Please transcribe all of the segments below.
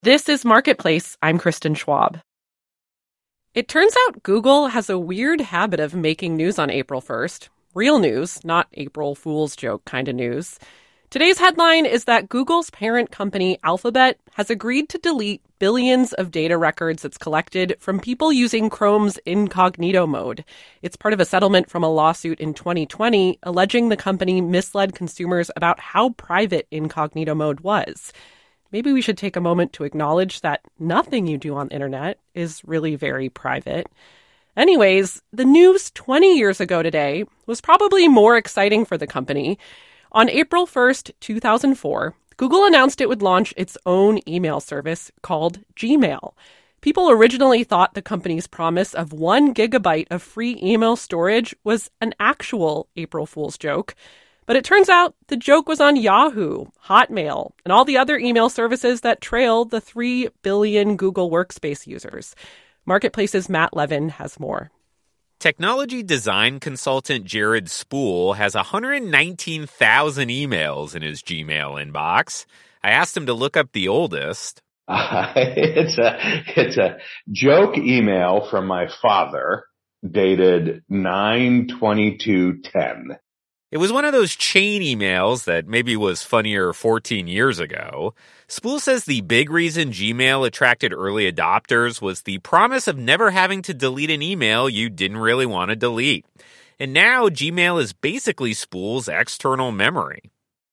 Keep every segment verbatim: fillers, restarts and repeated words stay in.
This is Marketplace. I'm Kristen Schwab. It turns out Google has a weird habit of making news on April first. Real news, not April Fool's joke kind of news. Today's headline is that Google's parent company, Alphabet, has agreed to delete billions of data records it's collected from people using Chrome's incognito mode. It's part of a settlement from a lawsuit in twenty twenty alleging the company misled consumers about how private incognito mode was. Maybe we should take a moment to acknowledge that nothing you do on the internet is really very private. Anyways, the news twenty years ago today was probably more exciting for the company. On April first, two thousand four, Google announced it would launch its own email service called Gmail. People originally thought the company's promise of one gigabyte of free email storage was an actual April Fool's joke. But it turns out the joke was on Yahoo, Hotmail, and all the other email services that trail the three billion Google Workspace users. Marketplace's Matt Levin has more. Technology design consultant Jared Spool has one hundred nineteen thousand emails in his Gmail inbox. I asked him to look up the oldest. Uh, it's a it's a joke email from my father dated nine twenty-two ten. It was one of those chain emails that maybe was funnier fourteen years ago. Spool says the big reason Gmail attracted early adopters was the promise of never having to delete an email you didn't really want to delete. And now Gmail is basically Spool's external memory.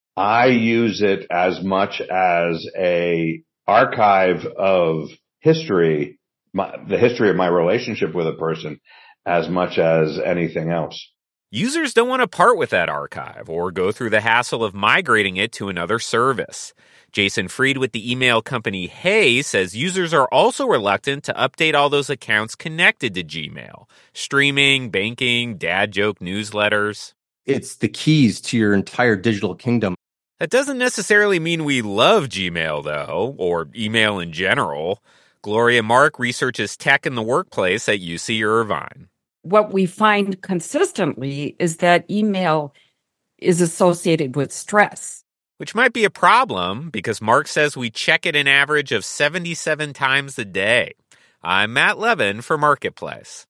I use it as much as a archive of history, my, the history of my relationship with a person, as much as anything else. Users don't want to part with that archive or go through the hassle of migrating it to another service. Jason Fried with the email company Hey says users are also reluctant to update all those accounts connected to Gmail. Streaming, banking, dad joke newsletters. It's the keys to your entire digital kingdom. That doesn't necessarily mean we love Gmail, though, or email in general. Gloria Mark researches tech in the workplace at U C Irvine. What we find consistently is that email is associated with stress. Which might be a problem because Mark says we check it an average of seventy-seven times a day. I'm Matt Levin for Marketplace.